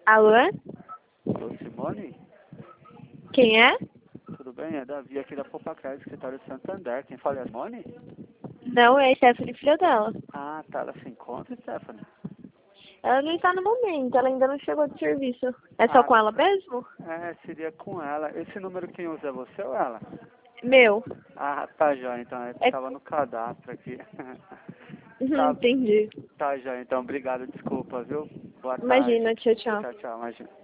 Alô? Alô, Simone? Quem é? Tudo bem? É Davi aqui da Popacred, escritório de Santander. Quem fala é a Simone? Não, é a Stephanie, filha dela. Ah, tá. Ela se encontra, Stephanie? Ela não está no momento, ela ainda não chegou do serviço. É só com ela mesmo? Seria com ela. Esse número quem usa é você ou ela? Meu. Ah, tá já, então. É... Estava no cadastro aqui. Tá, Entendi. tá já, então. Obrigado, desculpa, viu? Boa tarde. Imagina, tchau, tchau. Tchau, tchau, imagina.